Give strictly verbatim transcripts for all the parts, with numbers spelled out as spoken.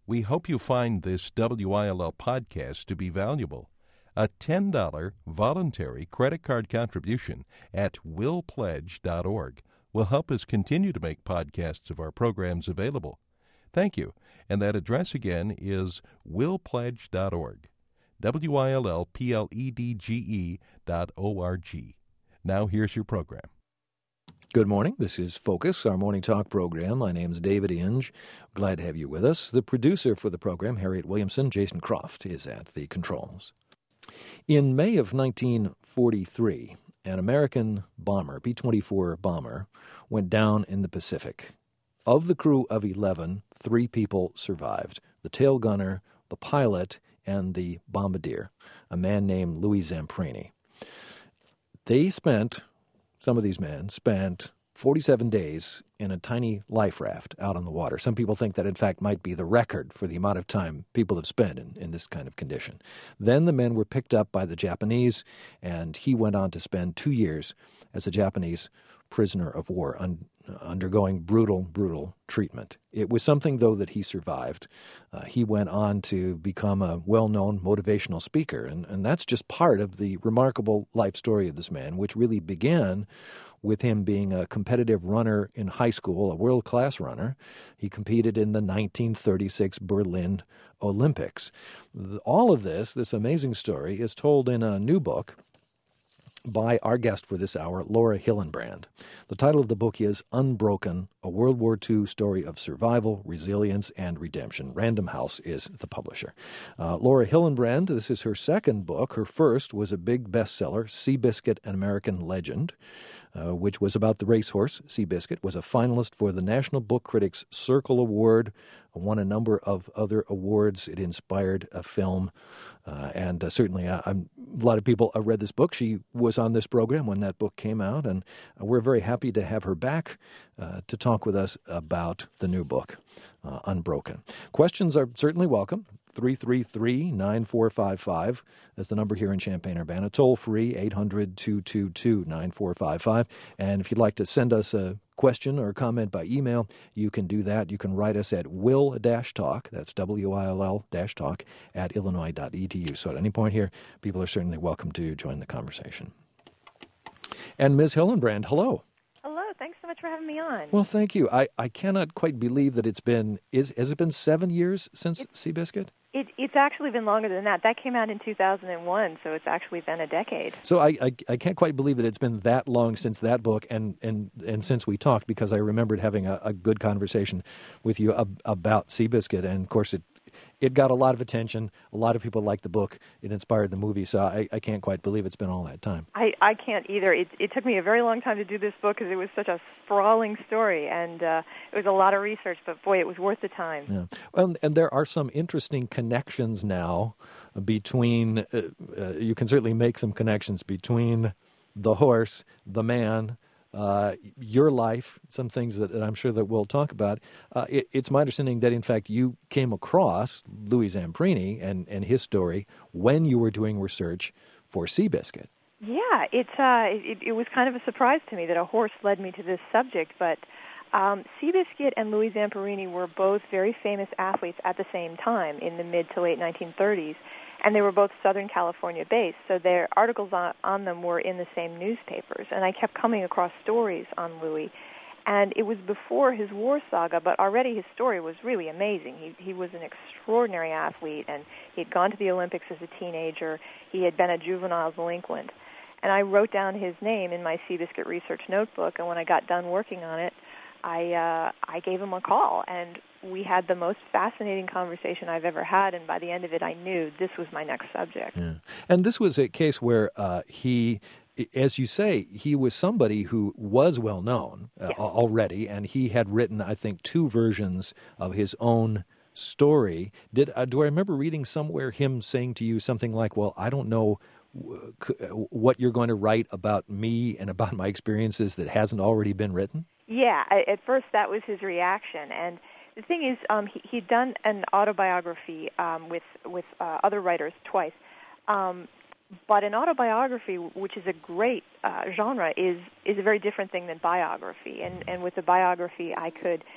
We hope you find this W I L L podcast to be valuable. A ten dollars voluntary credit card contribution at will pledge dot org will help us continue to make podcasts of our programs available. Thank you. And that address again is will pledge dot org. W I L L P L E D G E dot O R G. Now here's your program. Good morning. This is Focus, our morning talk program. My name is David Inge. Glad to have you with us. The producer for the program, Harriet Williamson, Jason Croft, is at the controls. In May of nineteen forty-three, an American bomber, B twenty-four bomber, went down in the Pacific. Of the crew of eleven, three people survived: the tail gunner, the pilot, and the bombardier, a man named Louis Zamperini. They spent, some of these men spent forty-seven days in a tiny life raft out on the water. Some people think that, in fact, might be the record for the amount of time people have spent in, in this kind of condition. Then the men were picked up by the Japanese, and he went on to spend two years as a Japanese prisoner of war, un, undergoing brutal, brutal treatment. It was something, though, that he survived. Uh, he went on to become a well-known motivational speaker, and, and that's just part of the remarkable life story of this man, which really began with him being a competitive runner in high school, a world-class runner. He competed in the nineteen thirty-six Berlin Olympics. All of this, this amazing story, is told in a new book by our guest for this hour, Laura Hillenbrand. The title of the book is Unbroken, a World War Two Story of Survival, Resilience, and Redemption. Random House is the publisher. Uh, Laura Hillenbrand, this is her second book. Her first was a big bestseller, Seabiscuit, an American Legend, uh, which was about the racehorse. Seabiscuit was a finalist for the National Book Critics Circle Award, won a number of other awards. It inspired a film, uh, and uh, certainly uh, I'm, a lot of people uh, read this book. She was on this program when that book came out, and uh, we're very happy to have her back uh, to talk with us about the new book, uh, Unbroken. Questions are certainly welcome. three three three, nine four five five is the number here in Champaign-Urbana. Toll free, eight hundred, two two two, nine four five five. And if you'd like to send us a question or comment by email, you can do that. You can write us at will-talk, that's W I L L dash talk, at illinois dot e d u. So at any point here, people are certainly welcome to join the conversation. And Miz Hillenbrand, hello. Hello. Thanks so much for having me on. Well, thank you. I, I cannot quite believe that it's been, is has it been seven years since It's, Seabiscuit? It, it's actually been longer than that. That came out in two thousand one, so it's actually been a decade. So I, I, I can't quite believe that it's been that long since that book and, and, and since we talked, because I remembered having a, a good conversation with you ab, about Seabiscuit, and of course it it got a lot of attention. A lot of people liked the book. It inspired the movie, so I, I can't quite believe it's been all that time. I, I can't either. It, it took me a very long time to do this book because it was such a sprawling story, and uh, it was a lot of research, but boy, it was worth the time. Yeah. Well, and there are some interesting connections now between, uh, uh, you can certainly make some connections between the horse, the man, Uh, your life, some things that, that I'm sure that we'll talk about. Uh, it, it's my understanding that, in fact, you came across Louis Zamperini and, and his story when you were doing research for Seabiscuit. Yeah, it's, uh, it, it was kind of a surprise to me that a horse led me to this subject, but um, Seabiscuit and Louis Zamperini were both very famous athletes at the same time in the mid to late nineteen thirties. And they were both Southern California based, so their articles on, on them were in the same newspapers. And I kept coming across stories on Louis. And it was before his war saga, but already his story was really amazing. He, he was an extraordinary athlete, and he had gone to the Olympics as a teenager. He had been a juvenile delinquent. And I wrote down his name in my Seabiscuit research notebook, and when I got done working on it, I uh, I gave him a call, and we had the most fascinating conversation I've ever had, and by the end of it, I knew this was my next subject. Yeah. And this was a case where uh, he, as you say, he was somebody who was well known uh, yes. already, and he had written, I think, two versions of his own story. Did uh, do I remember reading somewhere him saying to you something like, well, I don't know what you're going to write about me and about my experiences that hasn't already been written? Yeah, at first that was his reaction, and the thing is, um, he, he'd done an autobiography um, with with uh, other writers twice, um, but an autobiography, which is a great uh, genre, is is a very different thing than biography. And and with the biography, I could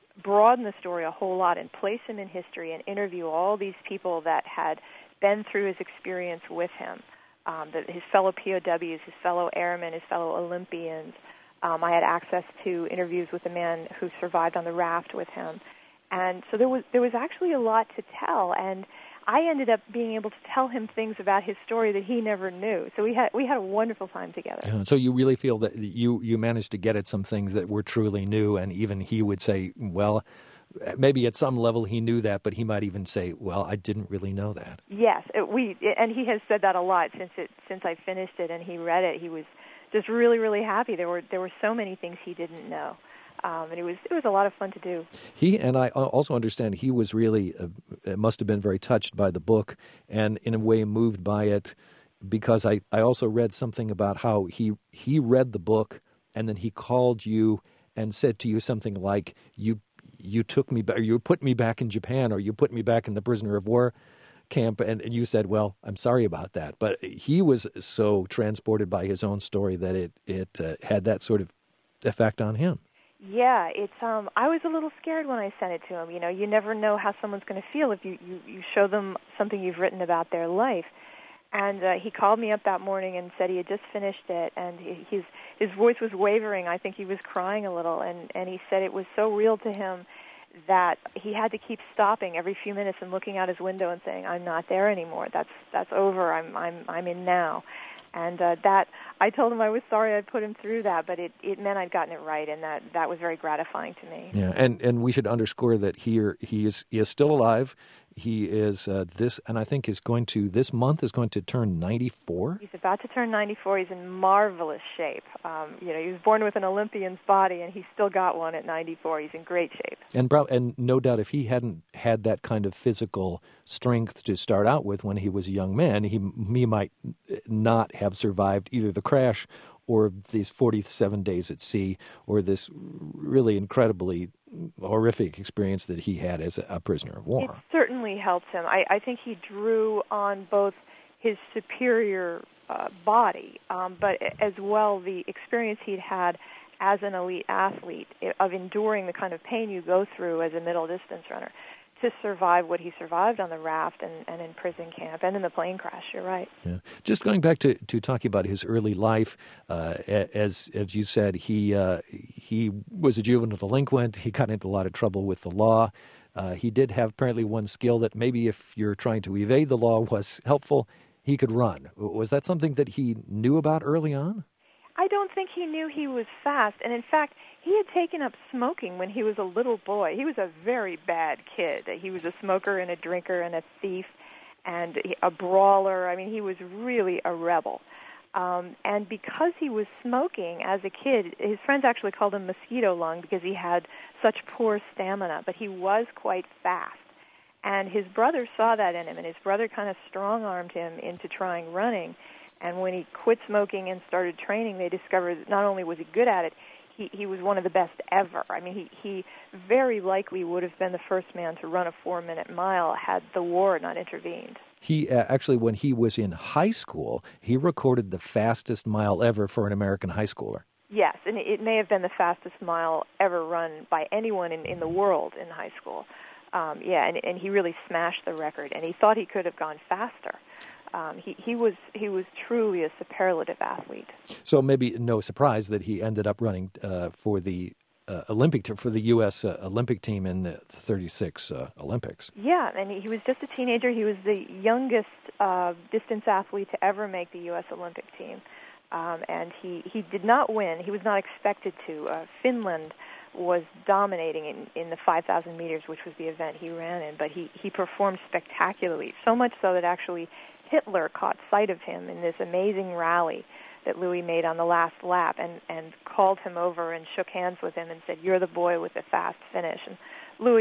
broaden the story a whole lot and place him in history and interview all these people that had been through his experience with him, um, the, his fellow P O Ws, his fellow airmen, his fellow Olympians. Um, I had access to interviews with the man who survived on the raft with him. And so there was there was actually a lot to tell, and I ended up being able to tell him things about his story that he never knew. So we had we had a wonderful time together. Uh, so you really feel that you, you managed to get at some things that were truly new, and even he would say, well, maybe at some level he knew that, but he might even say, well, I didn't really know that. Yes, it, we and he has said that a lot since it since I finished it and he read it. He was just really, really happy. There were there were so many things he didn't know. Um, and it was it was a lot of fun to do. He and I also understand he was really uh, must have been very touched by the book and in a way moved by it, because I, I also read something about how he he read the book and then he called you and said to you something like, you you took me back, or you put me back in Japan, or you put me back in the prisoner of war camp, and, and you said, well, I'm sorry about that. But he was so transported by his own story that it it uh, had that sort of effect on him. Yeah, it's. Um, I was a little scared when I sent it to him. You know, you never know how someone's going to feel if you, you, you show them something you've written about their life. And uh, he called me up that morning and said he had just finished it, and he, his his voice was wavering. I think he was crying a little, and, and he said it was so real to him that he had to keep stopping every few minutes and looking out his window and saying, "I'm not there anymore. That's that's over. I'm I'm I'm in now." And uh, that, I told him I was sorry I put him through that, but it, it meant I'd gotten it right, and that, that was very gratifying to me. Yeah, and, and we should underscore that here he is he is still alive. He is uh, this, and I think is going to this month is going to turn ninety-four. He's about to turn ninety-four. He's in marvelous shape. Um, you know, he was born with an Olympian's body, and he's still got one at ninety-four. He's in great shape. And and no doubt, if he hadn't had that kind of physical strength to start out with when he was a young man, he he might not have survived either the crash or these forty-seven days at sea, or this really incredibly horrific experience that he had as a prisoner of war. It certainly helped him. I, I think he drew on both his superior uh, body, um, but as well the experience he'd had as an elite athlete of enduring the kind of pain you go through as a middle distance runner to survive what he survived on the raft and, and in prison camp and in the plane crash. You're right. Yeah. Just going back to, to talking about his early life, uh, as as you said, he uh, he was a juvenile delinquent. He got into a lot of trouble with the law. Uh, he did have apparently one skill that maybe if you're trying to evade the law was helpful. He could run. Was that something that he knew about early on? I don't think he knew he was fast. And in fact, he had taken up smoking when he was a little boy. He was a very bad kid. He was a smoker and a drinker and a thief and a brawler. I mean, he was really a rebel. Um, and because he was smoking as a kid, his friends actually called him mosquito lung because he had such poor stamina, but he was quite fast. And his brother saw that in him, and his brother kind of strong-armed him into trying running. And when he quit smoking and started training, they discovered that not only was he good at it, he, he was one of the best ever. I mean, he, he very likely would have been the first man to run a four-minute mile had the war not intervened. He uh, actually, when he was in high school, he recorded the fastest mile ever for an American high schooler. Yes, and it may have been the fastest mile ever run by anyone in, in the world in high school. Um, yeah, and, and he really smashed the record, and he thought he could have gone faster. Um, he, he was he was truly a superlative athlete. So maybe no surprise that he ended up running uh, for the uh, Olympic t- for the U S Uh, Olympic team in the thirty-six uh, Olympics. Yeah, and he was just a teenager. He was the youngest uh, distance athlete to ever make the U S Olympic team, um, and he, he did not win. He was not expected to. Uh, Finland was dominating in, in the five thousand meters, which was the event he ran in, but he, he performed spectacularly, so much so that actually Hitler caught sight of him in this amazing rally that Louis made on the last lap and, and called him over and shook hands with him and said, "You're the boy with the fast finish." And Louis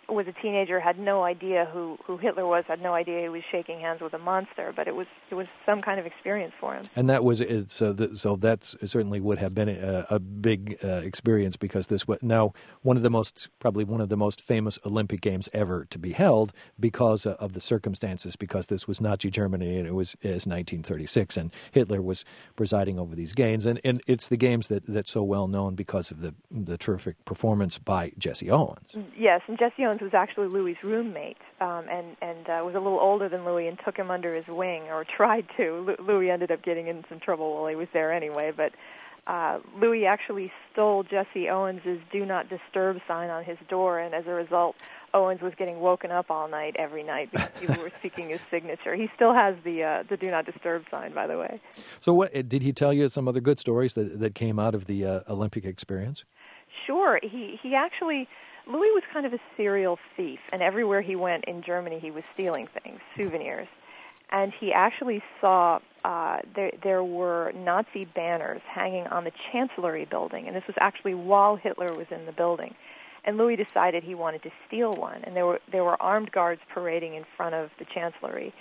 was a teenager, had no idea who, who Hitler was, had no idea he was shaking hands with a monster, but it was it was some kind of experience for him. And that was it, so. That, so that certainly would have been a, a big uh, experience, because this was now one of the most probably one of the most famous Olympic Games ever to be held, because of the circumstances. Because this was Nazi Germany and it was is nineteen thirty-six, and Hitler was presiding over these games, and, and it's the games that that's so well known because of the the terrific performance by Jesse Owens. Yes, and Jesse Owens was actually Louis' roommate, um, and and uh, was a little older than Louis, and took him under his wing, or tried to. Louis ended up getting in some trouble while he was there anyway, but uh, Louis actually stole Jesse Owens' "Do Not Disturb" sign on his door, and as a result, Owens was getting woken up all night, every night, because people were seeking his signature. He still has the uh, the "Do Not Disturb" sign, by the way. So, what did he tell you? Some other good stories that that came out of the uh, Olympic experience? Sure, he he actually. Louis was kind of a serial thief, and everywhere he went in Germany, he was stealing things, souvenirs. And he actually saw uh, there, there were Nazi banners hanging on the Chancellery building, and this was actually while Hitler was in the building. And Louis decided he wanted to steal one, and there were there were armed guards parading in front of the Chancellery.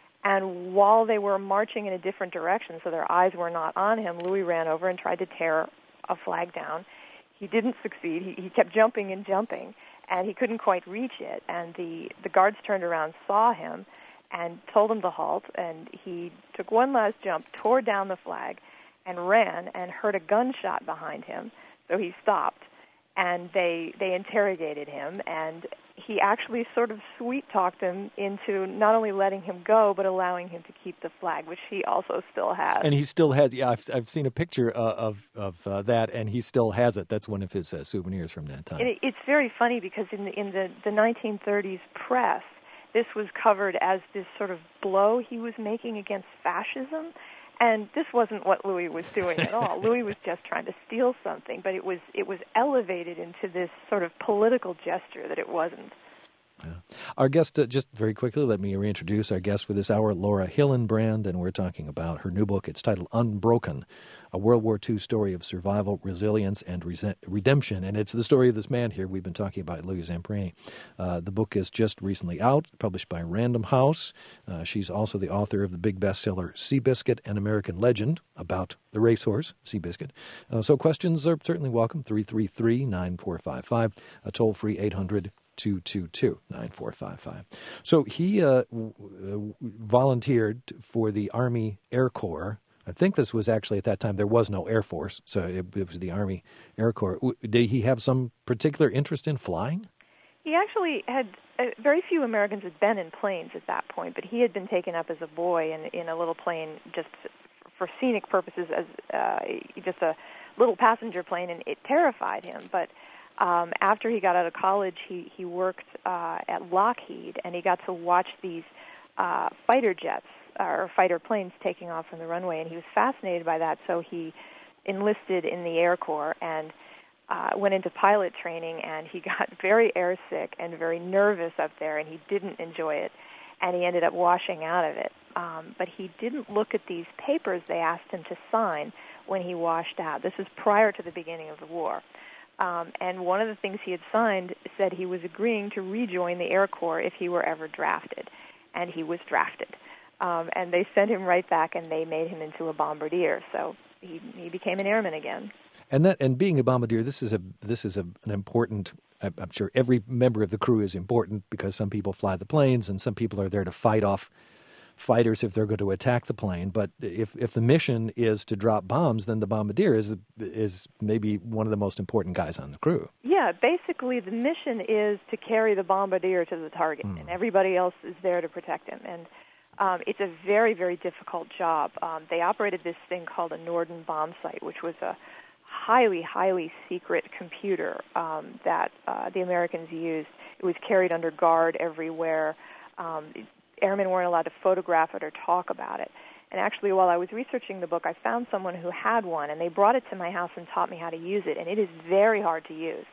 And while they were marching in a different direction, so their eyes were not on him, Louis ran over and tried to tear a flag down. He didn't succeed. He, he kept jumping and jumping, and he couldn't quite reach it. And the, the guards turned around, saw him, and told him to halt. And he took one last jump, tore down the flag, and ran, and heard a gunshot behind him. So he stopped, and they they interrogated him, and he actually sort of sweet-talked him into not only letting him go, but allowing him to keep the flag, which he also still has. And he still has, yeah, I've, I've seen a picture uh, of of uh, that, and he still has it. That's one of his uh, souvenirs from that time. It, it's very funny because in the, in the, the nineteen thirties press, this was covered as this sort of blow he was making against fascism. And this wasn't what Louis was doing at all. Louis was just trying to steal something, but it was it was elevated into this sort of political gesture that it wasn't. Yeah. Our guest, uh, just very quickly, let me reintroduce our guest for this hour, Laura Hillenbrand, and we're talking about her new book. It's titled Unbroken, a World War Two story of survival, resilience, and re- redemption. And it's the story of this man here we've been talking about, Louis Zamperini. Uh, the book is just recently out, published by Random House. Uh, she's also the author of the big bestseller Seabiscuit, an American Legend, about the racehorse, Seabiscuit. Uh, so questions are certainly welcome, three three three, nine four five five, a toll-free eight hundred, two two two, nine four five five. So he uh, w- volunteered for the Army Air Corps. I think this was actually at that time there was no Air Force, so it, it was the Army Air Corps. Did he have some particular interest in flying? He actually had uh, very few Americans had been in planes at that point, but he had been taken up as a boy in, in a little plane just for scenic purposes, as uh, just a little passenger plane, and it terrified him. But Um, after he got out of college, he, he worked uh, at Lockheed, and he got to watch these uh, fighter jets, or fighter planes taking off from the runway, and he was fascinated by that, so he enlisted in the Air Corps and uh, went into pilot training, and he got very airsick and very nervous up there, and he didn't enjoy it, and he ended up washing out of it. Um, but he didn't look at these papers they asked him to sign when he washed out. This is prior to the beginning of the war. Um, and one of the things he had signed said he was agreeing to rejoin the Air Corps if he were ever drafted. And he was drafted. Um, and they sent him right back, and they made him into a bombardier. So he he became an airman again. And that and being a bombardier, this is a this is a, an important. I'm sure every member of the crew is important because some people fly the planes, and some people are there to fight off fighters if they're going to attack the plane. But if if the mission is to drop bombs, then the bombardier is is maybe one of the most important guys on the crew. Yeah, basically the mission is to carry the bombardier to the target, mm. and everybody else is there to protect him. And um, it's a very, very difficult job. Um, they operated this thing called a Norden bomb sight, which was a highly, highly secret computer um, that uh, the Americans used. It was carried under guard everywhere. Um, Airmen weren't allowed to photograph it or talk about it. And actually, while I was researching the book, I found someone who had one, and they brought it to my house and taught me how to use it, and it is very hard to use.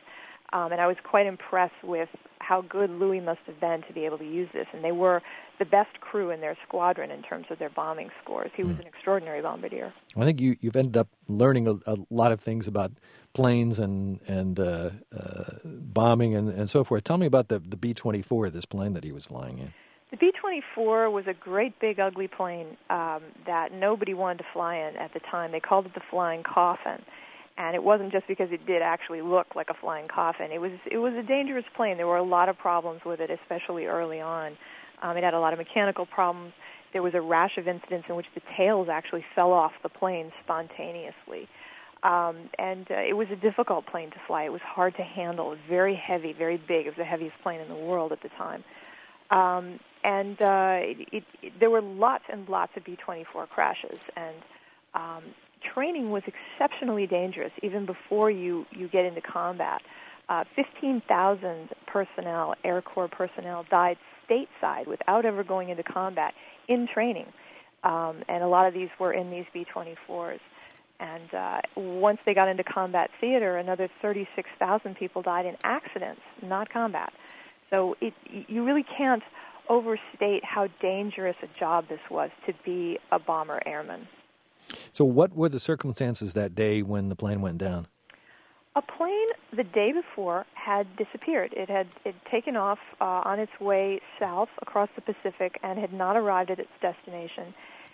Um, and I was quite impressed with how good Louis must have been to be able to use this. And they were the best crew in their squadron in terms of their bombing scores. He was mm. an extraordinary bombardier. I think you, you've ended up learning a, a lot of things about planes and and uh, uh, bombing and, and so forth. Tell me about the, the B twenty-four, this plane that he was flying in. The B twenty-four was a great big ugly plane um, that nobody wanted to fly in at the time. They called it the Flying Coffin. And it wasn't just because it did actually look like a flying coffin. It was it was a dangerous plane. There were a lot of problems with it, especially early on. Um, it had a lot of mechanical problems. There was a rash of incidents in which the tails actually fell off the plane spontaneously. Um, and uh, it was a difficult plane to fly. It was hard to handle. It was very heavy, very big. It was the heaviest plane in the world at the time. Um, and uh, it, it, it, there were lots and lots of B twenty-four crashes. And um, training was exceptionally dangerous even before you, you get into combat. Uh, fifteen thousand personnel, Air Corps personnel, died stateside without ever going into combat in training. Um, and a lot of these were in these B twenty-fours. And uh, once they got into combat theater, another thirty-six thousand people died in accidents, not combat. So it, you really can't overstate how dangerous a job this was to be a bomber airman. So what were the circumstances that day when the plane went down? A plane the day before had disappeared. It had it taken off uh, on its way south across the Pacific and had not arrived at its destination.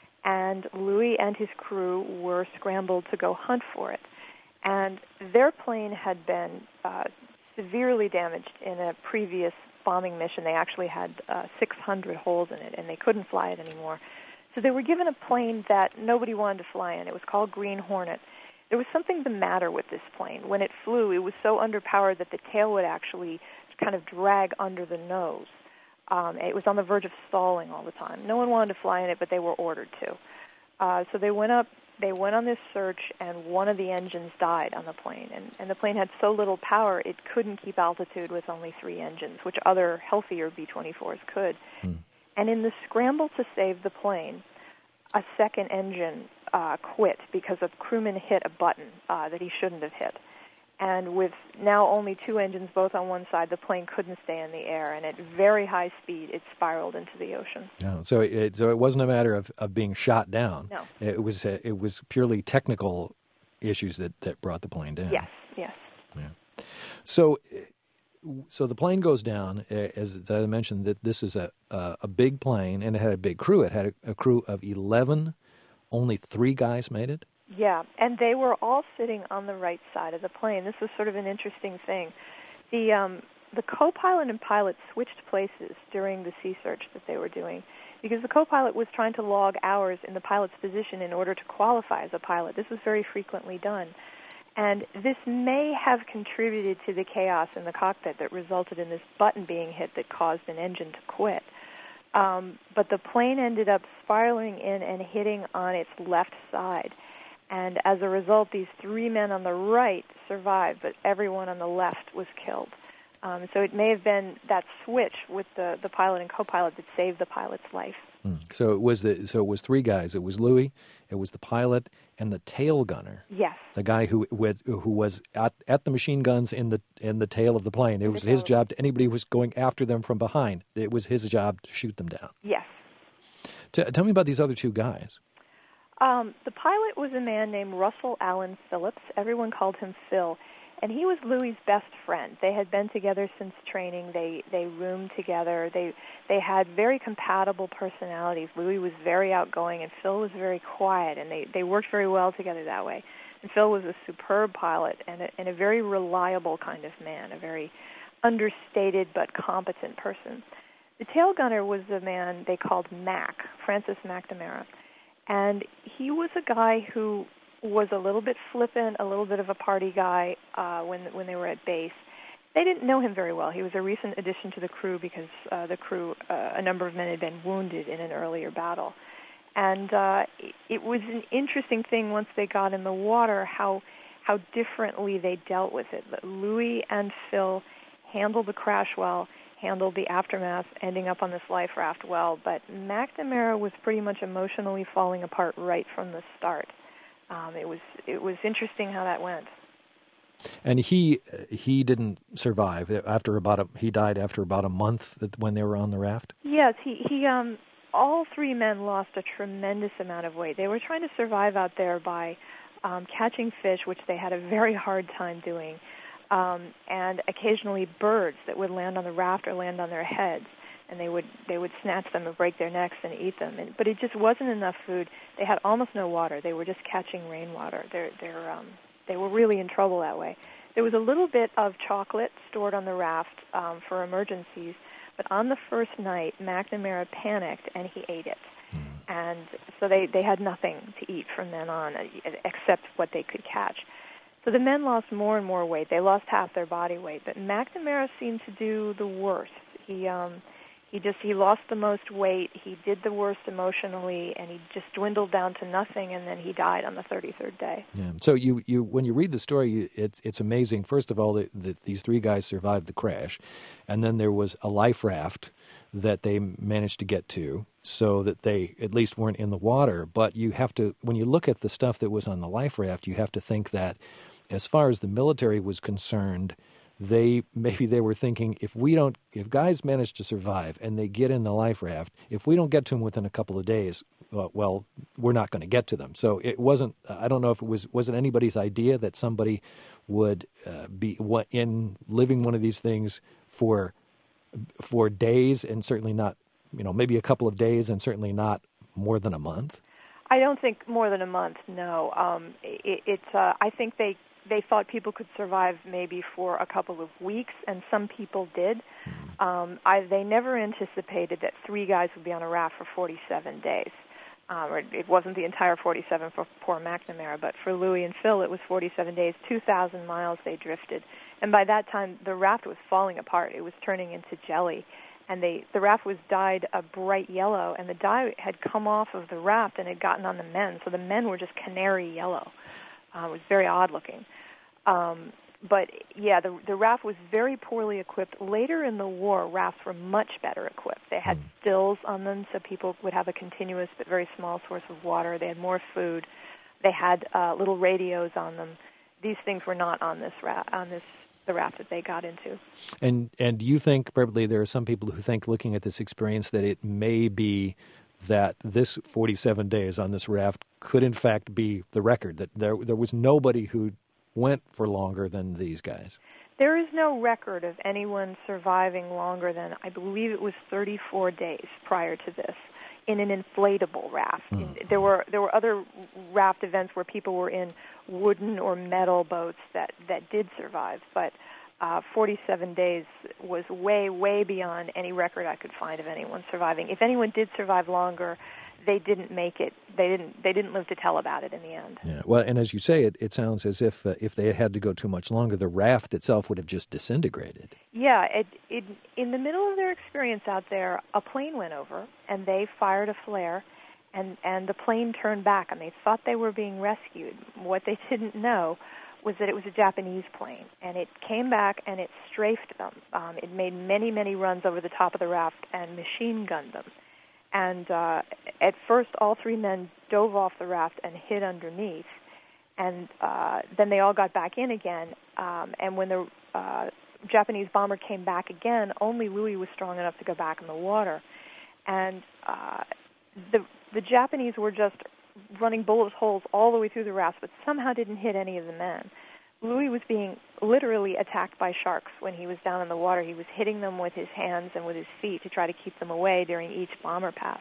And Louis and his crew were scrambled to go hunt for it. And their plane had been uh, severely damaged in a previous bombing mission. They actually had uh, six hundred holes in it, and they couldn't fly it anymore. So they were given a plane that nobody wanted to fly in. It was called Green Hornet. There was something the matter with this plane. When it flew, it was so underpowered that the tail would actually kind of drag under the nose. Um, it was on the verge of stalling all the time. No one wanted to fly in it, but they were ordered to. Uh, so they went up, they went on this search, and one of the engines died on the plane. And, and the plane had so little power, it couldn't keep altitude with only three engines, which other healthier B twenty-fours could. Hmm. And in the scramble to save the plane, a second engine uh, quit because a crewman hit a button uh, that he shouldn't have hit. And with now only two engines, both on one side, the plane couldn't stay in the air. And at very high speed, it spiraled into the ocean. No, so it so it wasn't a matter of, of being shot down. No. It was uh, it was purely technical issues that, that brought the plane down. Yes, yes. Yeah. So so the plane goes down. As I mentioned, that this is a a, a big plane, and it had a big crew. It had a, a crew of eleven. Only three guys made it? Yeah, and they were all sitting on the right side of the plane. This was sort of an interesting thing. The um, the co-pilot and pilot switched places during the sea search that they were doing because the co-pilot was trying to log hours in the pilot's position in order to qualify as a pilot. This was very frequently done. And this may have contributed to the chaos in the cockpit that resulted in this button being hit that caused an engine to quit. Um, but the plane ended up spiraling in and hitting on its left side. And as a result, these three men on the right survived, but everyone on the left was killed. Um, so it may have been that switch with the, the pilot and co-pilot that saved the pilot's life. Hmm. So it was the so it was three guys. It was Louis, it was the pilot, and the tail gunner. Yes. The guy who who was at, at the machine guns in the in the tail of the plane. It was his job to anybody who was going after them from behind. It was his job to shoot them down. Yes. T- tell me about these other two guys. Um, the pilot was a man named Russell Allen Phillips. Everyone called him Phil. And he was Louis's best friend. They had been together since training. They they roomed together. They they had very compatible personalities. Louis was very outgoing, and Phil was very quiet, and they, they worked very well together that way. And Phil was a superb pilot and a, and a very reliable kind of man, a very understated but competent person. The tail gunner was the man they called Mac, Francis McNamara. And he was a guy who was a little bit flippant, a little bit of a party guy uh, when when they were at base. They didn't know him very well. He was a recent addition to the crew because uh, the crew, uh, a number of men had been wounded in an earlier battle. And uh, it, it was an interesting thing once they got in the water how how differently they dealt with it. But Louis and Phil handled the crash well, handled the aftermath, ending up on this life raft well. But McNamara was pretty much emotionally falling apart right from the start. Um, it was it was interesting how that went. And he he didn't survive after about a he died after about a month when they were on the raft. Yes, he he um all three men lost a tremendous amount of weight. They were trying to survive out there by um, catching fish, which they had a very hard time doing, um, and occasionally birds that would land on the raft or land on their heads, and they would they would snatch them and break their necks and eat them. And, but it just wasn't enough food. They had almost no water. They were just catching rainwater. They're they're um, They were really in trouble that way. There was a little bit of chocolate stored on the raft um, for emergencies, but on the first night, McNamara panicked and he ate it. Mm. And so they, they had nothing to eat from then on except what they could catch. So the men lost more and more weight. They lost half their body weight, but McNamara seemed to do the worst. He um, He just he lost the most weight. He did the worst emotionally, and he just dwindled down to nothing. And then he died on the thirty-third day. Yeah. So you, you when you read the story, it's it's amazing. First of all, that, that these three guys survived the crash, and then there was a life raft that they managed to get to, so that they at least weren't in the water. But you have to, when you look at the stuff that was on the life raft, you have to think that, as far as the military was concerned, they maybe they were thinking, if we don't, if guys manage to survive and they get in the life raft, if we don't get to them within a couple of days, uh, well, we're not going to get to them. So it wasn't. I don't know if it was was it anybody's idea that somebody would uh, be in living one of these things for for days, and certainly not, you know, maybe a couple of days, and certainly not more than a month. I don't think more than a month. No, um, it, it's. Uh, I think they. They thought people could survive maybe for a couple of weeks, and some people did. Um, I, they never anticipated that three guys would be on a raft for forty-seven days. Um, or it wasn't the entire forty-seven for poor McNamara, but for Louis and Phil, it was forty-seven days, two thousand miles they drifted. And by that time, the raft was falling apart. It was turning into jelly. And they, the raft was dyed a bright yellow, and the dye had come off of the raft and had gotten on the men, so the men were just canary yellow. Uh, it was very odd looking. Um, but, yeah, the, the raft was very poorly equipped. Later in the war, rafts were much better equipped. They had mm. stills on them so people would have a continuous but very small source of water. They had more food. They had uh, little radios on them. These things were not on this ra- on this the raft that they got into. And and do you think, probably there are some people who think, looking at this experience, that it may be that this forty-seven days on this raft could in fact be the record, that there there was nobody who went for longer than these guys? There is no record of anyone surviving longer than, I believe it was thirty-four days prior to this, in an inflatable raft. Mm. There were there were other raft events where people were in wooden or metal boats that, that did survive, but uh, forty-seven days was way, way beyond any record I could find of anyone surviving. If anyone did survive longer, they didn't make it. They didn't. They didn't live to tell about it in the end. Yeah. Well, and as you say, it, it sounds as if uh, if they had to go too much longer, the raft itself would have just disintegrated. Yeah. It, it, in the middle of their experience out there, a plane went over, and they fired a flare, and and the plane turned back, and they thought they were being rescued. What they didn't know was that it was a Japanese plane, and it came back and it strafed them. Um, it made many, many runs over the top of the raft and machine gunned them. And uh, at first, all three men dove off the raft and hid underneath. And uh, then they all got back in again. Um, and when the uh, Japanese bomber came back again, only Louis was strong enough to go back in the water. And uh, the the Japanese were just running bullet holes all the way through the raft, but somehow didn't hit any of the men. Louis was being literally attacked by sharks when he was down in the water. He was hitting them with his hands and with his feet to try to keep them away during each bomber pass.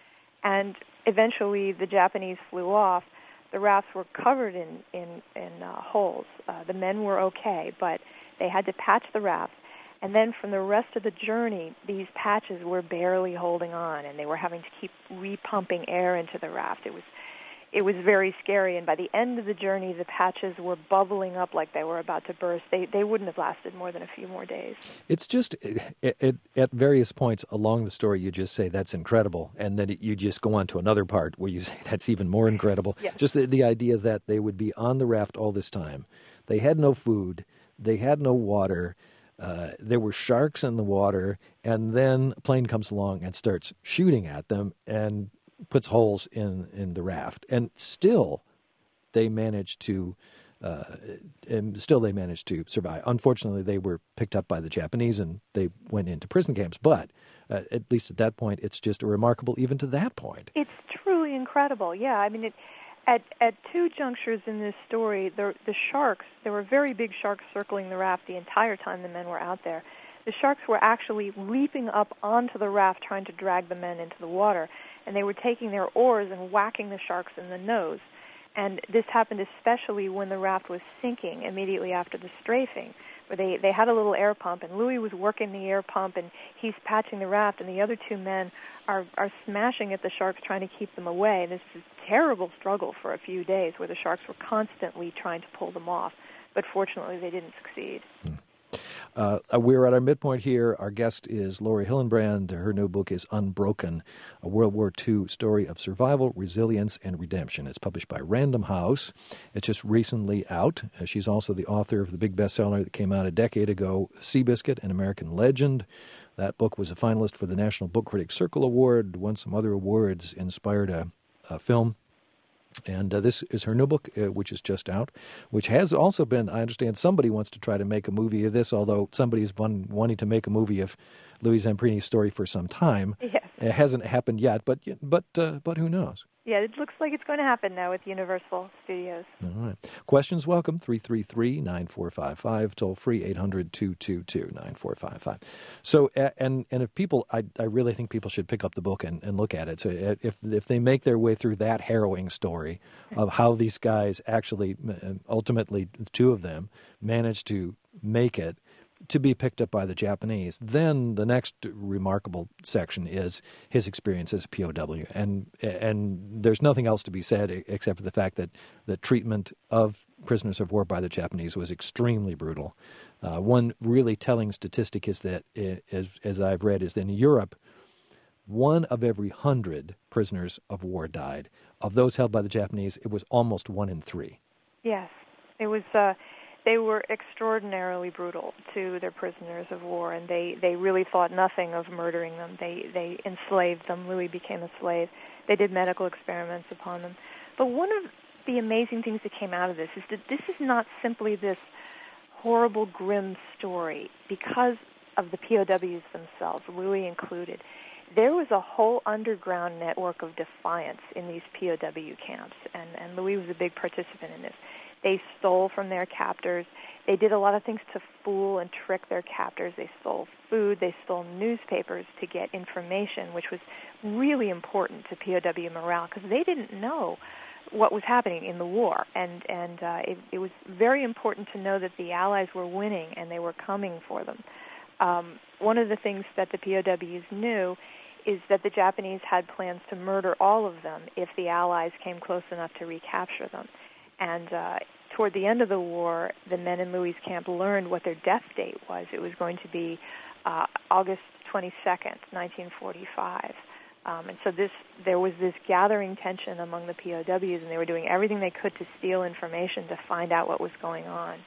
And eventually the Japanese flew off. The rafts were covered in, in, in uh, holes. Uh, the men were okay, but they had to patch the rafts. And then from the rest of the journey, these patches were barely holding on, and they were having to keep repumping air into the raft. It was It was very scary, and by the end of the journey, the patches were bubbling up like they were about to burst. They they wouldn't have lasted more than a few more days. It's just, it, it, at various points along the story, you just say, that's incredible, and then you just go on to another part where you say, that's even more incredible. Yes. Just the, the idea that they would be on the raft all this time. They had no food. They had no water. Uh, there were sharks in the water, and then a plane comes along and starts shooting at them, and puts holes in, in the raft. And still, they managed to uh, and still they managed to survive. Unfortunately, they were picked up by the Japanese and they went into prison camps. But uh, at least at that point, it's just remarkable even to that point. It's truly incredible. Yeah, I mean, it, at at two junctures in this story, the the sharks, there were very big sharks circling the raft the entire time the men were out there. The sharks were actually leaping up onto the raft trying to drag the men into the water, and they were taking their oars and whacking the sharks in the nose. And this happened especially when the raft was sinking immediately after the strafing, where they, they had a little air pump, and Louis was working the air pump, and he's patching the raft, and the other two men are, are smashing at the sharks trying to keep them away. This is a terrible struggle for a few days where the sharks were constantly trying to pull them off, but fortunately they didn't succeed. Hmm. Uh, we're at our midpoint here. Our guest is Lori Hillenbrand. Her new book is Unbroken, a World War Two story of survival, resilience, and redemption. It's published by Random House. It's just recently out. Uh, she's also the author of the big bestseller that came out a decade ago, Seabiscuit, An American Legend. That book was a finalist for the National Book Critics Circle Award, won some other awards, inspired a, a film. And uh, this is her new book, uh, which is just out, which has also been, I understand, somebody wants to try to make a movie of this, although somebody's been wanting to make a movie of Louis Zamperini's story for some time. Yes. It hasn't happened yet, but but uh, but who knows? Yeah, it looks like it's going to happen now with Universal Studios. All right. Questions welcome, three three three, nine four five five, toll free, eight hundred, two two two, nine four five five. So, and and if people, I I really think people should pick up the book and, and look at it. So if if they make their way through that harrowing story of how these guys actually, ultimately, two of them, managed to make it, to be picked up by the Japanese. Then the next remarkable section is his experience as a P O W. And and there's nothing else to be said except for the fact that the treatment of prisoners of war by the Japanese was extremely brutal. Uh, one really telling statistic is that, as, as I've read, is that in Europe, one of every hundred prisoners of war died. Of those held by the Japanese, it was almost one in three. Yes. It was... Uh... They were extraordinarily brutal to their prisoners of war, and they, they really thought nothing of murdering them. They they enslaved them. Louis became a slave. They did medical experiments upon them. But one of the amazing things that came out of this is that this is not simply this horrible, grim story because of the P O Ws themselves, Louis included. There was a whole underground network of defiance in these P O W camps, and, and Louis was a big participant in this. They stole from their captors. They did a lot of things to fool and trick their captors. They stole food. They stole newspapers to get information, which was really important to P O W morale because they didn't know what was happening in the war. And, and uh, it, it was very important to know that the Allies were winning and they were coming for them. Um, one of the things that the P O Ws knew is that the Japanese had plans to murder all of them if the Allies came close enough to recapture them. And uh, toward the end of the war, the men in Louis' camp learned what their death date was. It was going to be uh, August twenty-second, nineteen forty-five. Um, and so this, there was this gathering tension among the P O Ws, and they were doing everything they could to steal information to find out what was going on.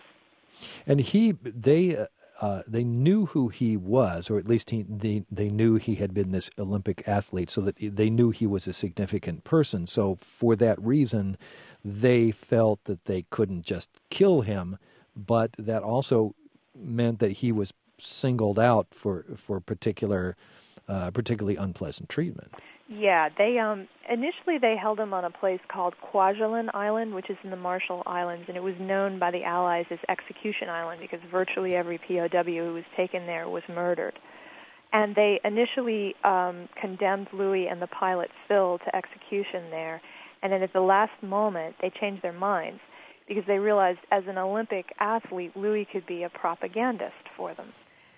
And he, they, uh, they knew who he was, or at least he, they, they knew he had been this Olympic athlete, so that they knew he was a significant person. So for that reason, they felt that they couldn't just kill him, but that also meant that he was singled out for for particular, uh, particularly unpleasant treatment. Yeah, they um, initially they held him on a place called Kwajalein Island, which is in the Marshall Islands, and it was known by the Allies as Execution Island because virtually every P O W who was taken there was murdered. And they initially um, condemned Louis and the pilot Phil to execution there. And then at the last moment, they changed their minds because they realized as an Olympic athlete, Louis could be a propagandist for them.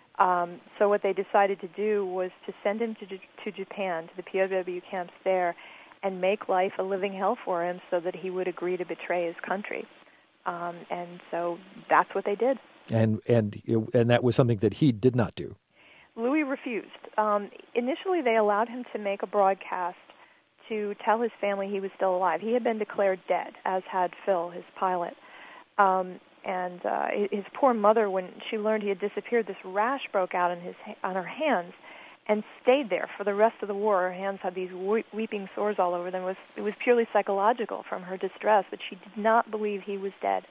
Um, so what they decided to do was to send him to, to Japan, to the P O W camps there, and make life a living hell for him so that he would agree to betray his country. Um, and so that's what they did. And and and that was something that he did not do. Louis refused. Um, initially, they allowed him to make a broadcast to tell his family he was still alive. He had been declared dead, as had Phil, his pilot. Um, and uh, his poor mother, when she learned he had disappeared, this rash broke out on his on her hands and stayed there for the rest of the war. Her hands had these weeping sores all over them. It was, it was purely psychological from her distress, but she did not believe he was dead.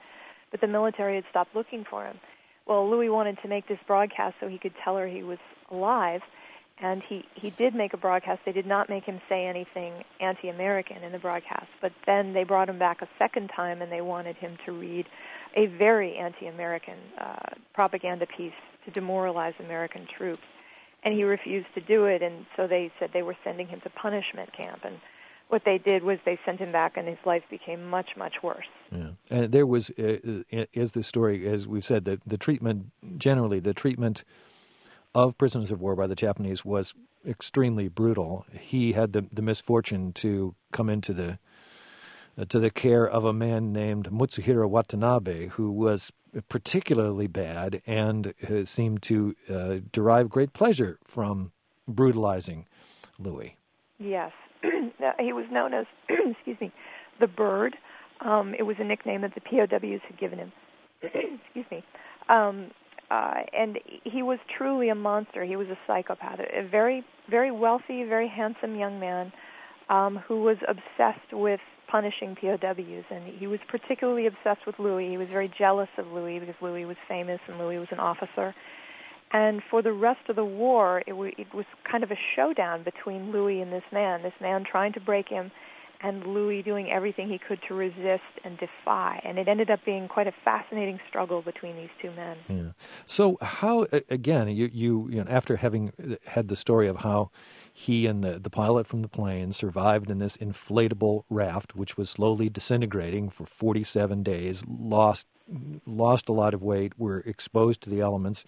but the military had stopped looking for him. Well, Louis wanted to make this broadcast so he could tell her he was alive, and he, he did make a broadcast. They did not make him say anything anti-American in the broadcast, but then they brought him back a second time, and they wanted him to read a very anti-American uh, propaganda piece to demoralize American troops. And he refused to do it, and so they said they were sending him to punishment camp. And what they did was they sent him back, and his life became much, much worse. Yeah. And there was, uh, as the story, as we've said, the, the treatment, generally, the treatment of prisoners of war by the Japanese was extremely brutal. He had the, the misfortune to come into the uh, to the care of a man named Mutsuhiro Watanabe, who was particularly bad and uh, seemed to uh, derive great pleasure from brutalizing Louis. Yes. He was known as, excuse me, the Bird. Um, it was a nickname that the P O Ws had given him. excuse me. Um, uh, and he was truly a monster. He was a psychopath, a very, very wealthy, very handsome young man um, who was obsessed with punishing P O Ws. And he was particularly obsessed with Louis. He was very jealous of Louis because Louis was famous and Louis was an officer. And for the rest of the war, it, w- it was kind of a showdown between Louis and this man, this man trying to break him, and Louis doing everything he could to resist and defy. And it ended up being quite a fascinating struggle between these two men. Yeah. So how, again, you, you, you know, after having had the story of how he and the, the pilot from the plane survived in this inflatable raft, which was slowly disintegrating for forty-seven days, lost lost a lot of weight, were exposed to the elements.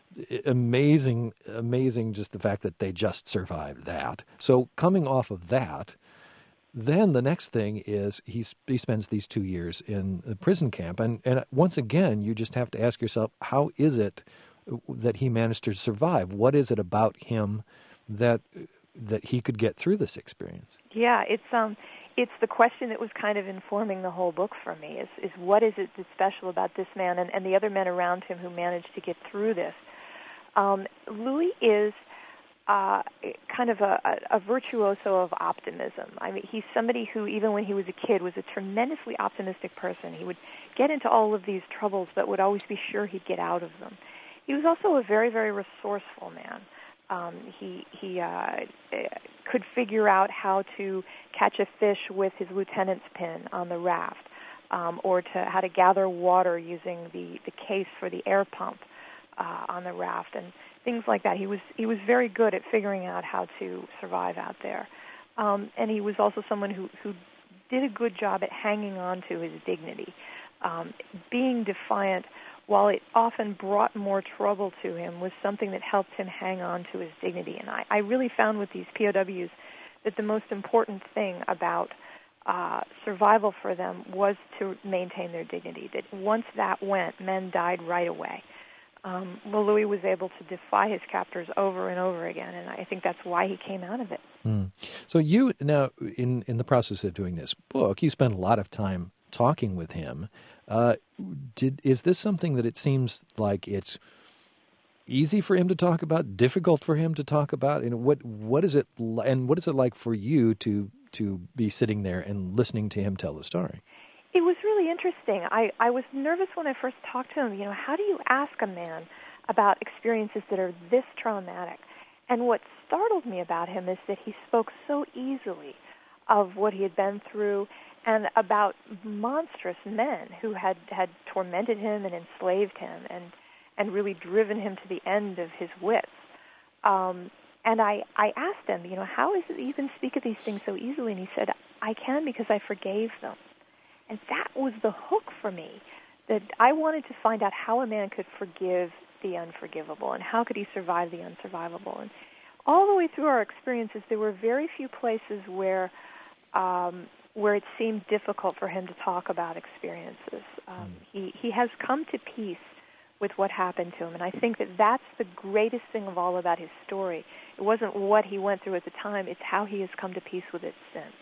Amazing, amazing just the fact that they just survived that. So coming off of that, then the next thing is he's, he spends these two years in the prison camp. And, and once again, you just have to ask yourself, how is it that he managed to survive? What is it about him that that he could get through this experience? Yeah, it's um, it's the question that was kind of informing the whole book for me, is, is what is it that's special about this man and, and the other men around him who managed to get through this? Um, Louis is uh, kind of a, a virtuoso of optimism. I mean, he's somebody who, even when he was a kid, was a tremendously optimistic person. He would get into all of these troubles, but would always be sure he'd get out of them. He was also a very, very resourceful man. Um, he he uh, could figure out how to catch a fish with his lieutenant's pin on the raft, um, or to how to gather water using the, the case for the air pump uh, on the raft, and things like that. He was he was very good at figuring out how to survive out there, um, and he was also someone who, who did a good job at hanging on to his dignity, um, being defiant. While it often brought more trouble to him, was something that helped him hang on to his dignity. And I, I really found with these P O Ws that the most important thing about uh, survival for them was to maintain their dignity, that once that went, men died right away. Um, well, Louis was able to defy his captors over and over again, and I think that's why he came out of it. Mm. So you, now, in, in the process of doing this book, you spent a lot of time talking with him. Uh, did is this something that it seems like it's easy for him to talk about, difficult for him to talk about? And what what is it and what is it like for you to to be sitting there and listening to him tell the story? It was really interesting. I, I was nervous when I first talked to him. You know, how do you ask a man about experiences that are this traumatic? And what startled me about him is that he spoke so easily of what he had been through, and about monstrous men who had, had tormented him and enslaved him and, and really driven him to the end of his wits. Um, and I, I asked him, you know, how is it that you can speak of these things so easily? And he said, I can because I forgave them. And that was the hook for me, that I wanted to find out how a man could forgive the unforgivable and how could he survive the unsurvivable. And all the way through our experiences, there were very few places where um, where it seemed difficult for him to talk about experiences. Um, he, he has come to peace with what happened to him, and I think that that's the greatest thing of all about his story. It wasn't what he went through at the time, it's how he has come to peace with it since.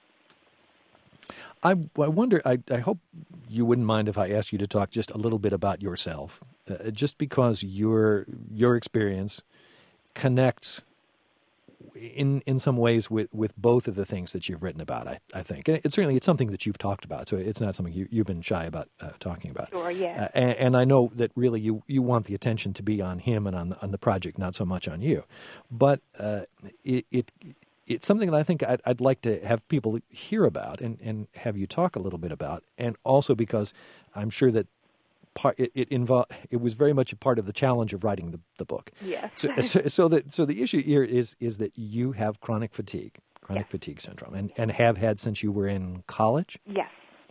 I, I wonder, I, I hope you wouldn't mind if I asked you to talk just a little bit about yourself, uh, just because your your experience connects in in some ways with, with both of the things that you've written about, I, I think. And it's certainly it's something that you've talked about, so it's not something you, you've been shy about uh, talking about. Sure, yeah. Uh, and, and I know that really you, you want the attention to be on him and on the, on the project, not so much on you. But uh, it, it it's something that I think I'd, I'd like to have people hear about and, and have you talk a little bit about, and also because I'm sure that Part, it it, invol- it was very much a part of the challenge of writing the, the book. Yes. So, so, so, the, so the issue here is is that you have chronic fatigue, chronic yes. fatigue syndrome, and, and have had since you were in college? Yes.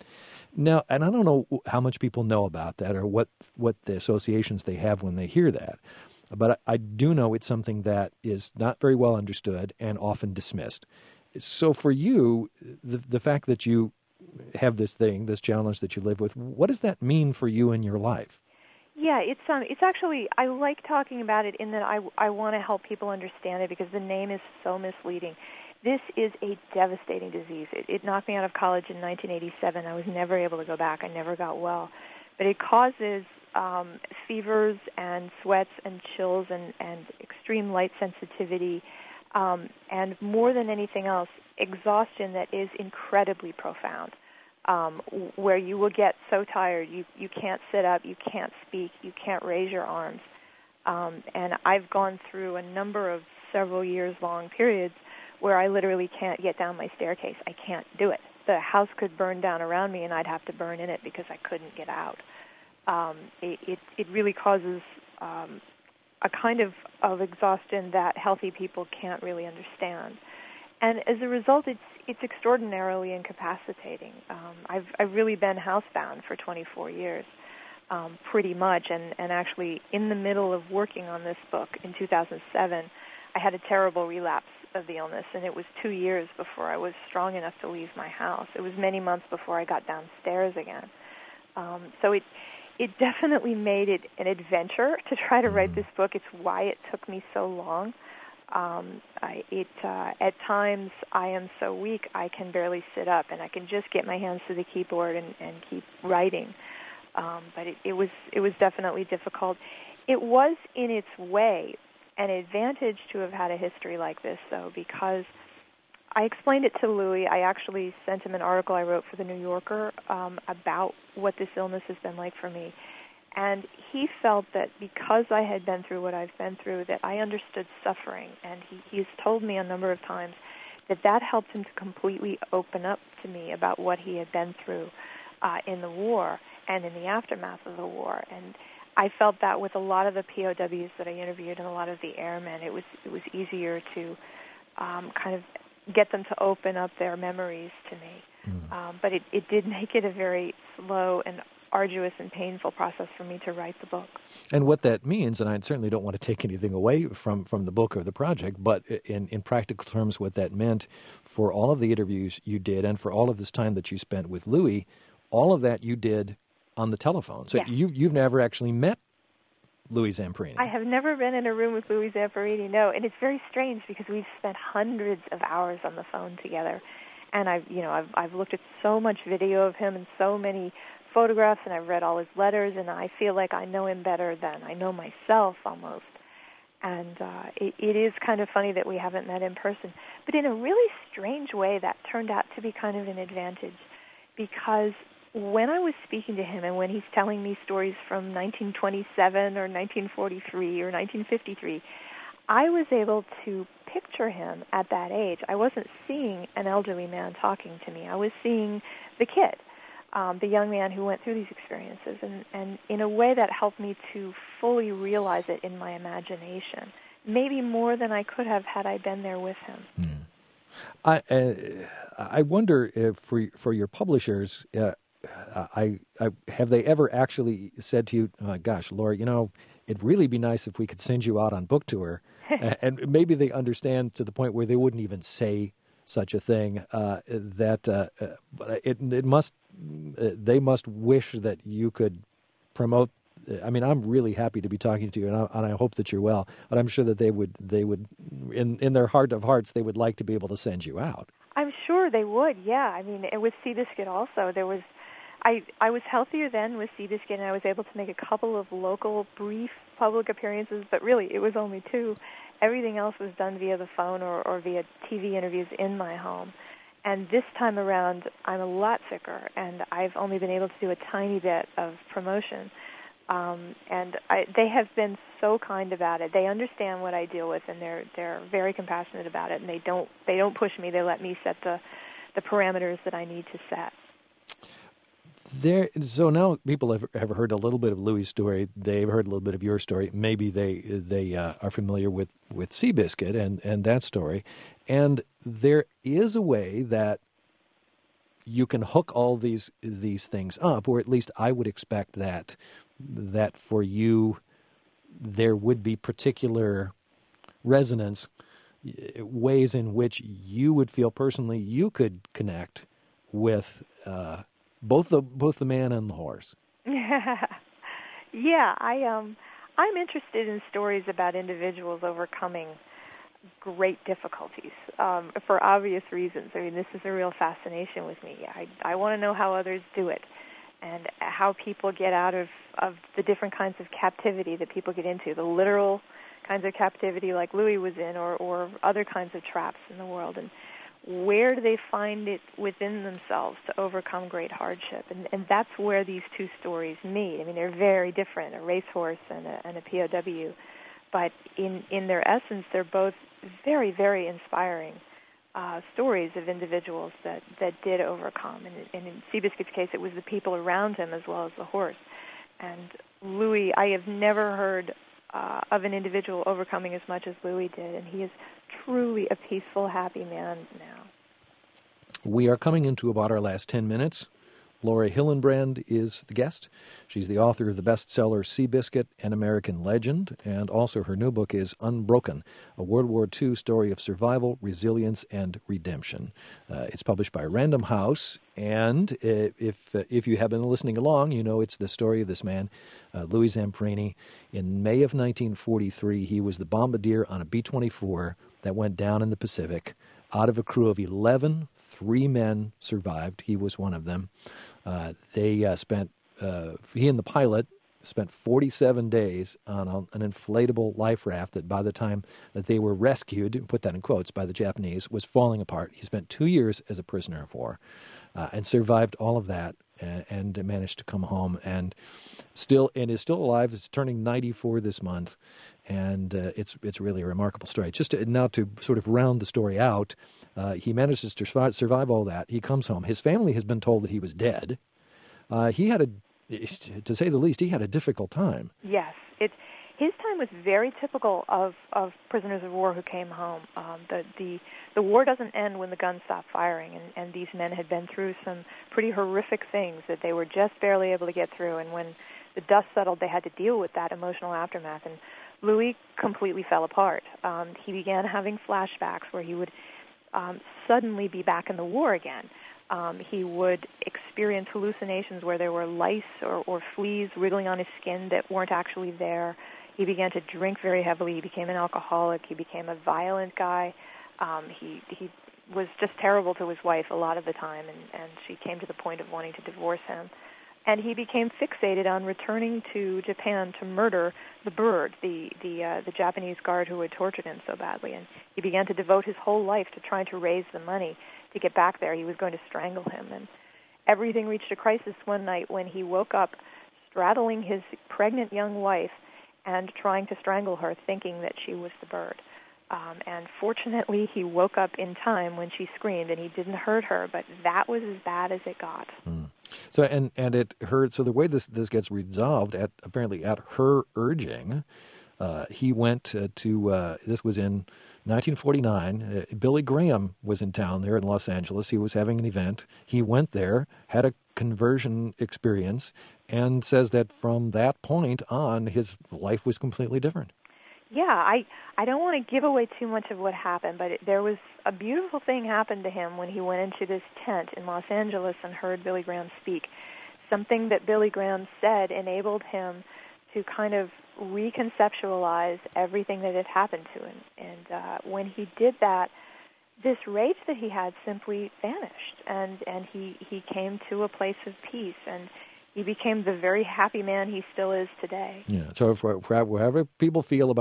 Now, and I don't know how much people know about that or what what the associations they have when they hear that, but I, I do know it's something that is not very well understood and often dismissed. So for you, the the fact that you have this thing, this challenge that you live with, what does that mean for you in your life? Yeah, it's um, it's actually, I like talking about it in that I, I want to help people understand it because the name is so misleading. This is a devastating disease. It, it knocked me out of college in nineteen eighty-seven. I was never able to go back. I never got well. But it causes um, fevers and sweats and chills and, and extreme light sensitivity, um, and more than anything else, exhaustion that is incredibly profound, um, where you will get so tired you, you can't sit up, you can't speak, you can't raise your arms. Um, and I've gone through a number of several years long periods where I literally can't get down my staircase. I can't do it. The house could burn down around me and I'd have to burn in it because I couldn't get out. Um, it, it, it really causes um, a kind of, of exhaustion that healthy people can't really understand. And as a result, it's it's extraordinarily incapacitating. Um, I've I've really been housebound for twenty-four years, um, pretty much. And, and actually, in the middle of working on this book in two thousand seven, I had a terrible relapse of the illness, and it was two years before I was strong enough to leave my house. It was many months before I got downstairs again. Um, so it it definitely made it an adventure to try to write this book. It's why it took me so long. Um, I, it uh, at times I am so weak I can barely sit up, and I can just get my hands to the keyboard and, and keep writing. Um, but it, it was it was definitely difficult. It was in its way an advantage to have had a history like this, though, because I explained it to Louis. I actually sent him an article I wrote for the New Yorker um, about what this illness has been like for me. And he felt that because I had been through what I've been through, that I understood suffering. And he, he's told me a number of times that that helped him to completely open up to me about what he had been through uh, in the war and in the aftermath of the war. And I felt that with a lot of the P O Ws that I interviewed and a lot of the airmen, it was it was easier to um, kind of get them to open up their memories to me. Mm. Um, but it, it did make it a very slow and arduous and painful process for me to write the book. And what that means, and I certainly don't want to take anything away from, from the book or the project, but in, in practical terms, what that meant for all of the interviews you did and for all of this time that you spent with Louis, all of that you did on the telephone. So yes. you, you've never actually met Louis Zamperini. I have never been in a room with Louis Zamperini, no, and it's very strange because we've spent hundreds of hours on the phone together, and I've, you know, I've, I've looked at so much video of him and so many photographs, and I've read all his letters, and I feel like I know him better than I know myself almost. And uh, it, it is kind of funny that we haven't met in person. But in a really strange way, that turned out to be kind of an advantage, because when I was speaking to him and when he's telling me stories from nineteen twenty-seven or nineteen forty-three or nineteen fifty-three, I was able to picture him at that age. I wasn't seeing an elderly man talking to me. I was seeing the kid. Um, the young man who went through these experiences, and, and in a way that helped me to fully realize it in my imagination, maybe more than I could have had I been there with him. Mm. I uh, I wonder if for for your publishers, uh, I, I have they ever actually said to you, oh, "Gosh, Laura, you know, it'd really be nice if we could send you out on book tour," and maybe they understand to the point where they wouldn't even say such a thing. Uh, that uh, it it must. They must wish that you could promote. I mean, I'm really happy to be talking to you, and I, and I hope that you're well. But I'm sure that they would, they would, in in their heart of hearts, they would like to be able to send you out. I'm sure they would. Yeah, I mean, with Seabiscuit also, there was, I I was healthier then with Seabiscuit, and I was able to make a couple of local, brief public appearances. But really, it was only two, everything else was done via the phone or, or via T V interviews in my home. And this time around, I'm a lot sicker, and I've only been able to do a tiny bit of promotion. Um, and I, they have been so kind about it. They understand what I deal with, and they're they're very compassionate about it. And they don't they don't push me. They let me set the the parameters that I need to set. There, so now people have, have heard a little bit of Louie's story. They've heard a little bit of your story. Maybe they they uh, are familiar with, with Seabiscuit and, and that story. And there is a way that you can hook all these these things up, or at least I would expect that that for you there would be particular resonance, ways in which you would feel personally you could connect with uh, both the both the man and the horse. Yeah, yeah. I um, I'm interested in stories about individuals overcoming great difficulties um, for obvious reasons. I mean, this is a real fascination with me. I I want to know how others do it, and how people get out of, of the different kinds of captivity that people get into, the literal kinds of captivity like Louis was in, or, or other kinds of traps in the world, and where do they find it within themselves to overcome great hardship? And, and that's where these two stories meet. I mean, they're very different, a racehorse and a, and a P O W, but in, in their essence, they're both very, very inspiring uh, stories of individuals that, that did overcome. And, and in Seabiscuit's case, it was the people around him as well as the horse. And Louis, I have never heard uh, of an individual overcoming as much as Louis did, and he is truly a peaceful, happy man now. We are coming into about our last ten minutes. Laura Hillenbrand is the guest. She's the author of the bestseller Seabiscuit, An American Legend, and also her new book is Unbroken, a World War Two story of survival, resilience, and redemption. Uh, it's published by Random House, and if uh, if you have been listening along, you know it's the story of this man, uh, Louis Zamperini. In May of nineteen forty-three, he was the bombardier on a B twenty-four that went down in the Pacific. Out of a crew of eleven, three men survived. He was one of them. Uh, they uh, spent, uh, he and the pilot spent forty-seven days on a, an inflatable life raft that by the time that they were rescued, put that in quotes, by the Japanese, was falling apart. He spent two years as a prisoner of war uh, and survived all of that and, and managed to come home and still and is still alive. It's turning ninety-four this month, and uh, it's it's really a remarkable story. Just to, now to sort of round the story out, uh, he manages to survive, survive all that. He comes home. His family has been told that he was dead. Uh, he had a To say the least, he had a difficult time. Yes, it, his time was very typical of, of prisoners of war who came home. Um, the, the the war doesn't end when the guns stop firing, and, and these men had been through some pretty horrific things that they were just barely able to get through, and when the dust settled, they had to deal with that emotional aftermath, and Louis completely fell apart. Um, he began having flashbacks where he would um, suddenly be back in the war again. Um, he would experience hallucinations where there were lice or, or fleas wriggling on his skin that weren't actually there. He began to drink very heavily. He became an alcoholic. He became a violent guy. Um, he he was just terrible to his wife a lot of the time, and, and she came to the point of wanting to divorce him. And he became fixated on returning to Japan to murder the bird, the the, uh, the Japanese guard who had tortured him so badly. And he began to devote his whole life to trying to raise the money to get back there. He was going to strangle him. And everything reached a crisis one night when he woke up straddling his pregnant young wife and trying to strangle her, thinking that she was the bird. Um, and fortunately, he woke up in time when she screamed, and he didn't hurt her, but that was as bad as it got. Mm. So and and it hurt. So the way this this gets resolved, at apparently at her urging, uh, he went uh, to. Uh, this was in nineteen forty-nine. Uh, Billy Graham was in town there in Los Angeles. He was having an event. He went there, had a conversion experience, and says that from that point on, his life was completely different. Yeah, I, I don't want to give away too much of what happened, but it, there was a beautiful thing happened to him when he went into this tent in Los Angeles and heard Billy Graham speak. Something that Billy Graham said enabled him to kind of reconceptualize everything that had happened to him. And uh, when he did that, this rage that he had simply vanished, and, and he, he came to a place of peace, and he became the very happy man he still is today. Yeah. So for, for whatever people feel about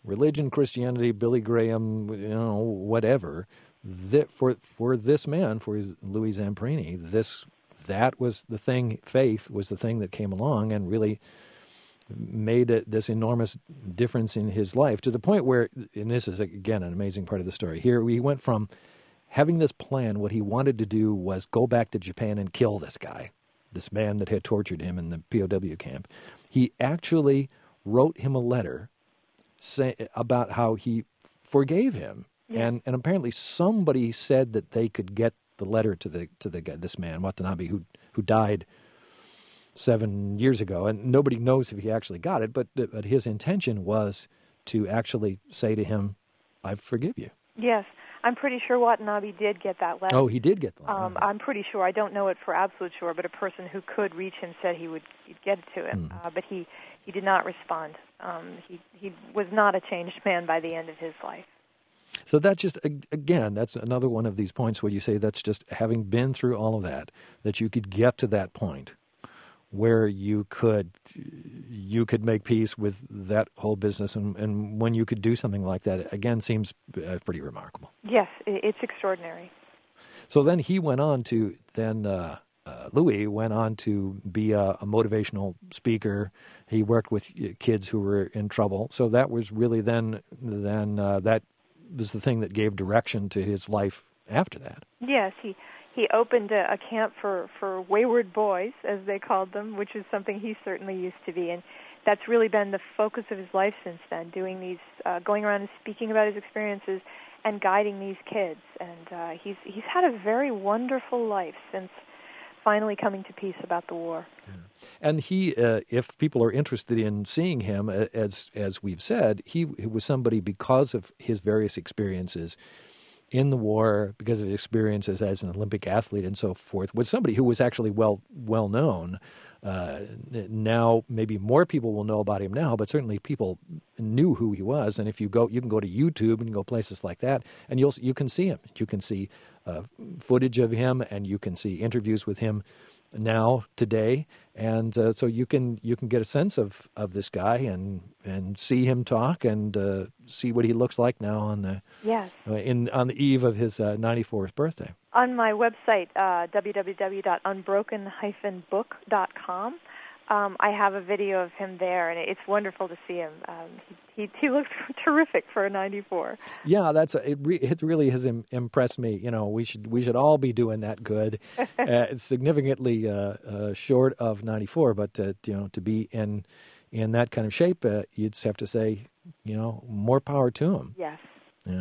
religion, Christianity, Billy Graham, you know, whatever. That for for this man, for Louis Zamperini, this that was the thing. Faith was the thing that came along and really made it, this enormous difference in his life, to the point where, and this is again an amazing part of the story. Here we went from having this plan. What he wanted to do was go back to Japan and kill this guy, this man that had tortured him in the P O W camp. He actually wrote him a letter say, about how he forgave him. Yeah. And and apparently somebody said that they could get the letter to the to the guy, this man Watanabe, who who died seven years ago, and nobody knows if he actually got it. But but his intention was to actually say to him, "I forgive you." Yes, I'm pretty sure Watanabe did get that letter. Oh, he did get the letter. Um, I'm pretty sure. I don't know it for absolute sure, but a person who could reach him said he would get it to him. Mm. Uh, but he he did not respond. Um, he he was not a changed man by the end of his life. So that's just, again, that's another one of these points where you say that's just having been through all of that, that you could get to that point where you could you could make peace with that whole business, and, and when you could do something like that, again, seems uh, pretty remarkable. Yes, it's extraordinary. So then he went on to, then uh, uh, Louis went on to be a, a motivational speaker. He worked with kids who were in trouble. So that was really then, then uh, that was the thing that gave direction to his life after that. Yes, he he opened a, a camp for, for wayward boys, as they called them, which is something he certainly used to be, and that's really been the focus of his life since then. Doing these, uh, going around and speaking about his experiences and guiding these kids, and uh, he's he's had a very wonderful life since finally coming to peace about the war. Yeah. And he, uh, if people are interested in seeing him, as as we've said, he, he was somebody, because of his various experiences in the war, because of his experiences as an Olympic athlete and so forth, was somebody who was actually well well known. Uh, now, maybe more people will know about him now, but certainly people knew who he was. And if you go, you can go to YouTube and go places like that, and you'll you can see him. You can see uh, footage of him, and you can see interviews with him now today, and uh, so you can you can get a sense of, of this guy and and see him talk and uh, see what he looks like now on the yes uh, in on the eve of his uh, ninety-fourth birthday. On my website, uh, w w w dot unbroken dash book dot com, um, I have a video of him there, and it's wonderful to see him. Um, he, he he looks terrific for a ninety-four. Yeah, that's a, it. Re, it really has im- impressed me. You know, we should we should all be doing that good. uh, significantly uh, uh, short of ninety-four, but uh, you know, to be in in that kind of shape, uh, you'd just have to say, you know, more power to him. Yes. Yeah.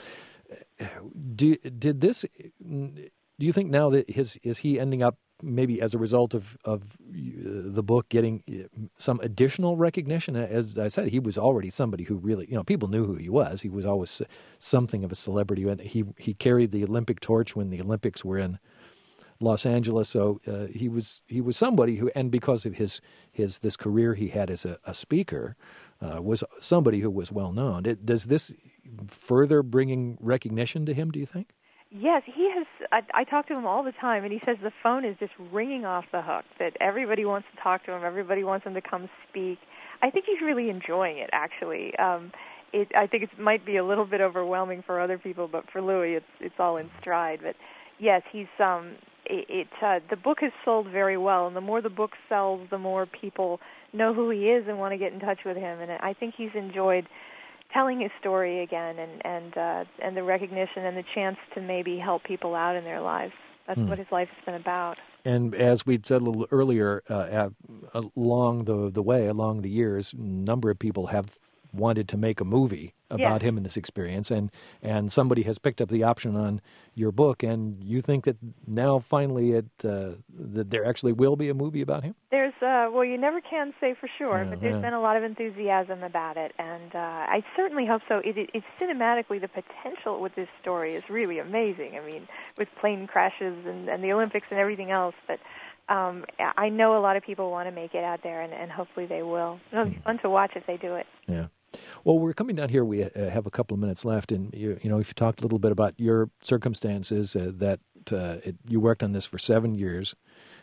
Do, did this? Do you think now that his is he ending up maybe as a result of of the book getting some additional recognition? As I said, he was already somebody who really, you know, people knew who he was. He was always something of a celebrity, and he he carried the Olympic torch when the Olympics were in Los Angeles. So uh, he was he was somebody who, and because of his his this career he had as a, a speaker, uh, was somebody who was well known. It, does this further bringing recognition to him, do you think? Yes, he has. I, I talk to him all the time, and he says the phone is just ringing off the hook, that everybody wants to talk to him, everybody wants him to come speak. I think he's really enjoying it, actually. Um, it, I think it might be a little bit overwhelming for other people, but for Louis, it's it's all in stride. But yes, he's um, it, it uh, the book has sold very well, and the more the book sells, the more people know who he is and want to get in touch with him. And I think he's enjoyed telling his story again, and and uh, and the recognition and the chance to maybe help people out in their lives. That's hmm. what his life has been about. And as we said a little earlier, uh, along the the way, along the years, a number of people have wanted to make a movie about yes. him and this experience, and and somebody has picked up the option on your book, and you think that now finally it uh, that there actually will be a movie about him? There's uh, well, you never can say for sure, yeah, but there's yeah. been a lot of enthusiasm about it, and uh, I certainly hope so. It, it, it's cinematically, the potential with this story is really amazing. I mean, with plane crashes and, and the Olympics and everything else, but um, I know a lot of people want to make it out there, and, and hopefully they will. It'll be fun to watch if they do it. Yeah. Well, we're coming down here. We uh, have a couple of minutes left, and you, you know, if you talked a little bit about your circumstances, uh, that uh, it, you worked on this for seven years,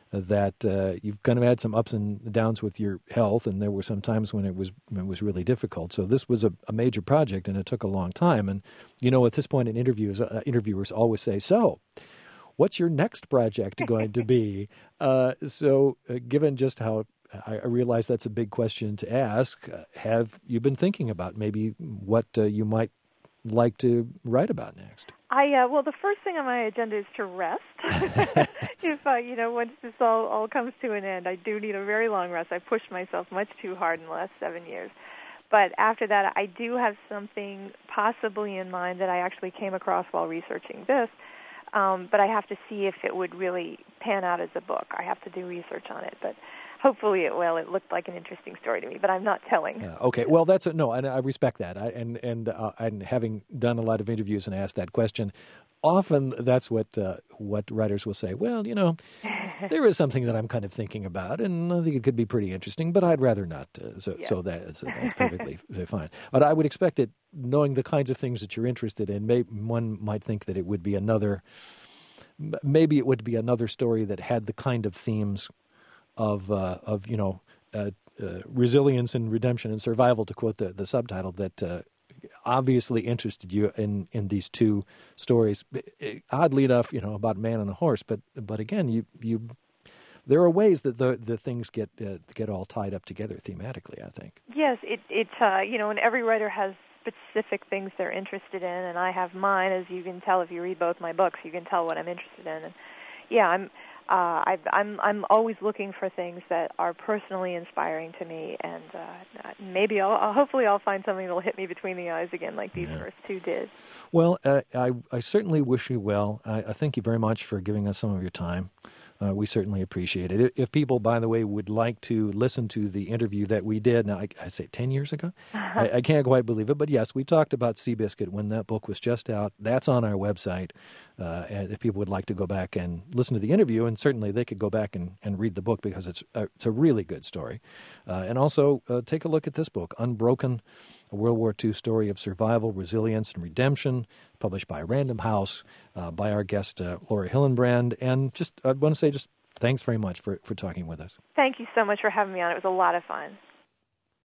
that uh, you've kind of had some ups and downs with your health, and there were some times when it was it was really difficult. So this was a, a major project, and it took a long time. And you know, at this point in interviews, uh, interviewers always say, "So, what's your next project going to be?" Uh, so, uh, given just how I, I realize that's a big question to ask, uh, have you been thinking about maybe what uh, you might like to write about next? I uh, well, the first thing on my agenda is to rest. if uh, you know, once this all, all comes to an end, I do need a very long rest. I pushed myself much too hard in the last seven years. But after that, I do have something possibly in mind that I actually came across while researching this. Um, but I have to see if it would really pan out as a book. I have to do research on it, but hopefully it will. It looked like an interesting story to me, but I'm not telling. Uh, okay, well, that's a, no, and I respect that. I, and and uh, and having done a lot of interviews and asked that question, often that's what uh, what writers will say. Well, you know, there is something that I'm kind of thinking about, and I think it could be pretty interesting, but I'd rather not. Uh, so yeah. so that so that's perfectly fine. But I would expect it, knowing the kinds of things that you're interested in, may, one might think that it would be another. Maybe it would be another story that had the kind of themes of uh, of you know uh, uh, resilience and redemption and survival, to quote the, the subtitle, that uh, obviously interested you in, in these two stories. Oddly enough, you know, about man and a horse, but but again, you you there are ways that the the things get uh, get all tied up together thematically, I think. Yes, it it uh, you know, and every writer has specific things they're interested in, and I have mine. As you can tell if you read both my books, you can tell what I'm interested in. And yeah, I'm uh, I've, I'm I'm always looking for things that are personally inspiring to me, and uh, maybe I'll, I'll hopefully I'll find something that'll hit me between the eyes again, like these yeah. first two did. Well, uh, I I certainly wish you well. I, I thank you very much for giving us some of your time. Uh, we certainly appreciate it. If people, by the way, would like to listen to the interview that we did, now I, I say ten years ago? I, I can't quite believe it, but yes, we talked about Seabiscuit when that book was just out. That's on our website. Uh, and if people would like to go back and listen to the interview, and certainly they could go back and, and read the book because it's a, it's a really good story. Uh, and also uh, take a look at this book, Unbroken, a World War Two story of survival, resilience, and redemption, published by Random House, uh, by our guest, uh, Laura Hillenbrand. And just, I want to say just thanks very much for, for talking with us. Thank you so much for having me on. It was a lot of fun.